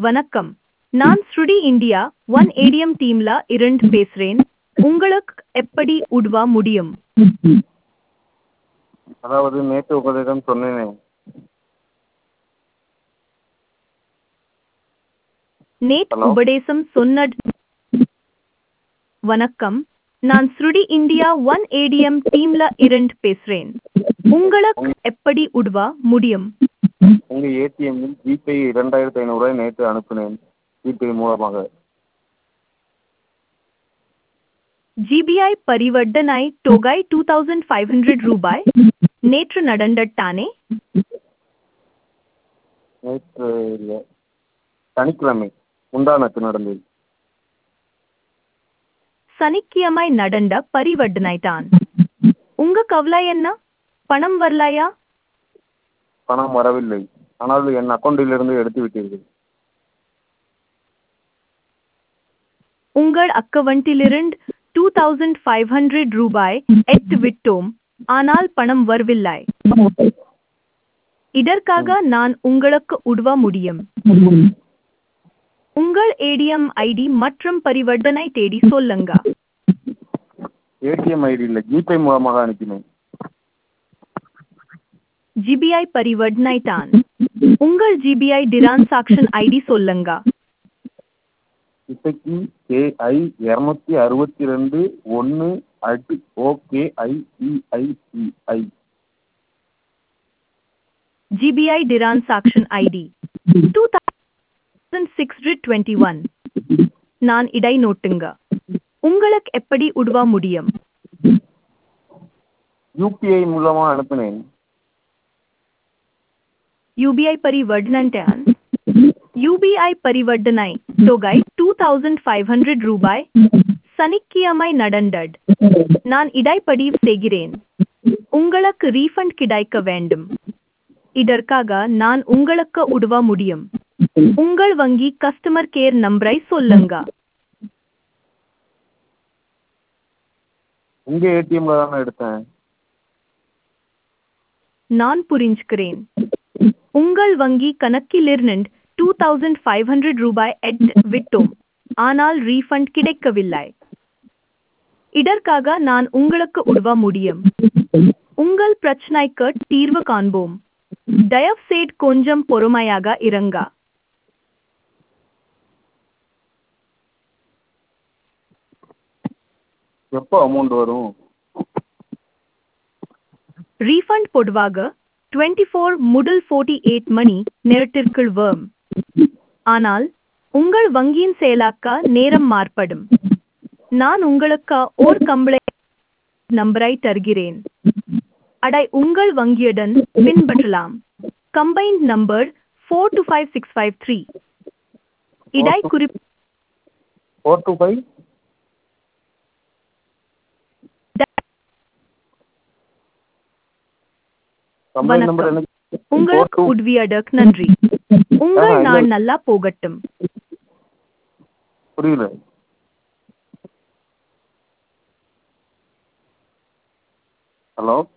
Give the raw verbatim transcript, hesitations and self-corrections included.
வணக்கம். நான் ஸ்ருடி India one ATM டீம்ல இருந்து பேசுறேன். உங்களுக்கு எப்படி உதவ முடியும்? அதாவது நேற்று உங்களிடம் சொன்னேனே. நேற்று ஹலோ. உபதேசம் சொன்னது. வணக்கம். நான் ஸ்ருடி இந்தியா ஒன் ஏடிஎம் டீம்ல இருந்து பேசுறேன். உங்களுக்கு எப்படி உதவ முடியும்? உங்கள் ஏடிஎம்மில் ஜிபே இரண்டாயிரத்தி ஐநூறுரூவாய் நேற்று அனுப்பினேன். ஜிபே மூலமாக. ஜிபிஐ பரிவர்த்தனை தொகை டூ தௌசண்ட் ஃபைவ் ஹண்ட்ரட் ரூபாய் நேற்று நடந்ததானே? நேற்று இல்லை, சனிக்கிழமை முந்தானத்து நடந்தது. சனிக்கிழமை நடந்த பரிவர்த்தனை தான். உங்க கவலை என்ன? பணம் வரலையா? பணம் வரவில்லை, ஆனால் என் அக்கௌண்ட்டிலிருந்து எடுத்து விட்டீர்கள். உங்கள் அக்கவுண்டிலிருந்து டூ தௌசண்ட் ஃபைவ் ஹண்ட்ரட் ரூபாய் எடுத்து விட்டோம், ஆனால் பணம் வரவில்லை. இதற்காக நான் உங்களுக்கு உதவ முடியும். உங்கள் ஏடிஎம் ஐடி மற்றும் பரிவர்த்தனை தேதி சொல்லுங்க. ஏடிஎம் ஐடி இல்லை, ஜிபே மூலமாக அனுப்பினேன். ஜிபிஐ பரிவர்த்தனை தான். உங்கள் ஜிபிஐ டிரான்சாக்ஷன் ஐடி சொல்லுங்க. இப்பைக்கு ஏஐ இரநூத்தி அறுபத்தி ரெண்டு ஒன்று அட் ஓகே ஐசிஐசிஐ. ஜிபிஐ transaction ID two thousand six hundred twenty one. நான் இடை நோட்டுங்க. உங்களுக்கு எப்படி உதவ முடியும்? யூபிஐ மூலமாக அனுப்பினேன். யூபிஐ பரிவர்த்தனை தான். யூபிஐ பரிவர்த்தனை தொகை டூ தௌசண்ட் ஃபைவ் ஹண்ட்ரட் ரூபாய் சனிக்கிழமை நடந்தது. நான் இடைப்பதிவு செய்கிறேன். உங்களுக்கு ரீஃபண்ட் கிடைக்க வேண்டும். இதற்காக நான் உங்களுக்கு உதவ முடியும். உங்கள் வங்கி கஸ்டமர் கேர் நம்பரை சொல்லுங்க. உங்க ஏடிஎம்ல தானே எடுத்தேன். நான் புரிஞ்சுக்கிறேன். உங்கள் வங்கி கணக்கிலிருந்து டூ தௌசண்ட் ஃபைவ் ஹண்ட்ரட் ரூபாய் எடுத்து விட்டோம், ஆனால் ரீஃபண்ட் கிடைக்கவில்லை. இதற்காக நான் உங்களுக்கு உதவ முடியும். உங்கள் பிரச்சனைக்கு தீர்வு காண்போம். தயவுசெய்து கொஞ்சம் பொறுமையாக இருங்க. எப்போ அமௌண்ட் வரும்? ரீஃபண்ட் பொதுவாக டுவெண்ட்டி ஃபோர் முதல் ஃபார்ட்டி எயிட் மணி நேரத்திற்குள் வரும். ஆனால் உங்கள் வங்கியின் செயலாக்க நேரம் மாறுபடும். நான் உங்களுக்கு ஓர் கம்ப்ளைண்ட் நம்பரை தருகிறேன். அதை உங்கள் வங்கியுடன் பின்பற்றலாம். Combined number four two five six five three. இடை குறிப்பு four two five company number வணக்கம். எனக்கு உங்களுக்கு உதவியதற்கு நன்றி. உங்கள் நாள் நல்லா போகட்டும். புரியல. ஹலோ.